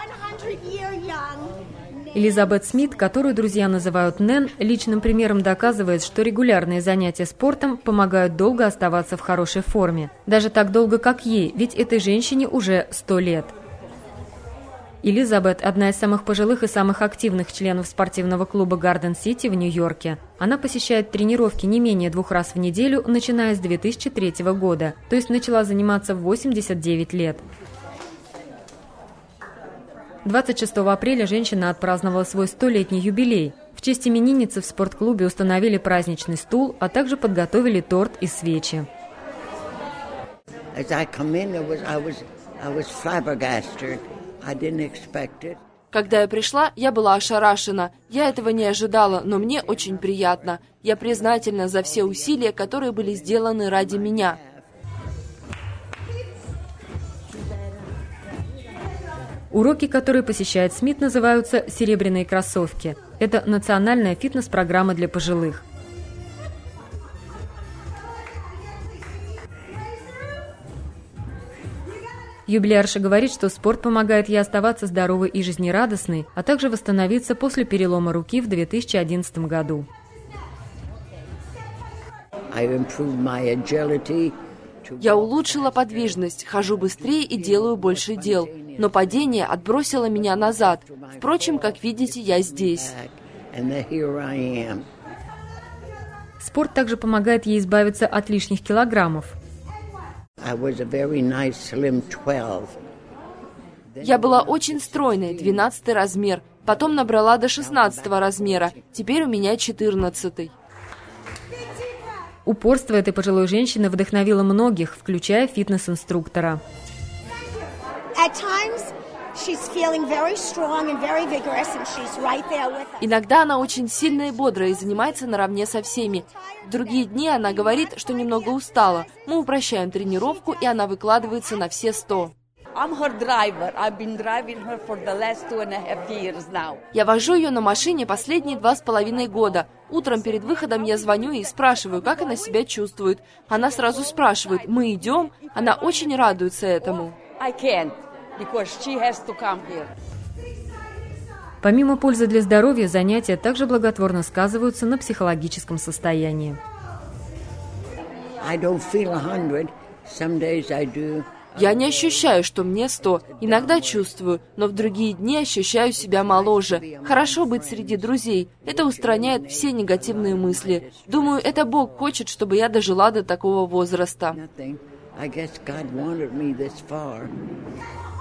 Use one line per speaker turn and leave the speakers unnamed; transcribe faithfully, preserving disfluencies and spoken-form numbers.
Элизабет Смит, которую друзья называют Нэн, личным примером доказывает, что регулярные занятия спортом помогают долго оставаться в хорошей форме. Даже так долго, как ей, ведь этой женщине уже сто лет. Элизабет – одна из самых пожилых и самых активных членов спортивного клуба Гарден-Сити в Нью-Йорке. Она посещает тренировки не менее двух раз в неделю, начиная с две тысячи третьего года, то есть начала заниматься в восемьдесят девять лет. двадцать шестого апреля женщина отпраздновала свой столетний юбилей. В честь именинницы в спортклубе установили праздничный стул, а также подготовили торт и свечи.
Когда я пришла, я была ошарашена. Я этого не ожидала, но мне очень приятно. Я признательна за все усилия, которые были сделаны ради меня.
Уроки, которые посещает Смит, называются «Серебряные кроссовки». Это национальная фитнес-программа для пожилых. Юбилярша говорит, что спорт помогает ей оставаться здоровой и жизнерадостной, а также восстановиться после перелома руки в две тысячи одиннадцатом году.
Я улучшила подвижность, хожу быстрее и делаю больше дел. Но падение отбросило меня назад. Впрочем, как видите, я здесь.
Спорт также помогает ей избавиться от лишних килограммов.
Я была очень стройной, двенадцатый размер. Потом набрала до шестнадцатого размера. Теперь у меня четырнадцатый.
Упорство этой пожилой женщины вдохновило многих, включая фитнес-инструктора.
Иногда она очень сильная и бодрая и занимается наравне со всеми. В другие дни она говорит, что немного устала. Мы упрощаем тренировку, и она выкладывается на все сто. Я вожу ее на машине последние два с половиной года. Утром перед выходом я звоню и спрашиваю, как она себя чувствует. Она сразу спрашивает: «Мы идем?» Она очень радуется этому.
Помимо пользы для здоровья, занятия также благотворно сказываются на психологическом состоянии.
Я не ощущаю, что мне сто. Иногда чувствую, но в другие дни ощущаю себя моложе. Хорошо быть среди друзей. Это устраняет все негативные мысли. Думаю, это Бог хочет, чтобы я дожила до такого возраста.
I guess God wanted me this far.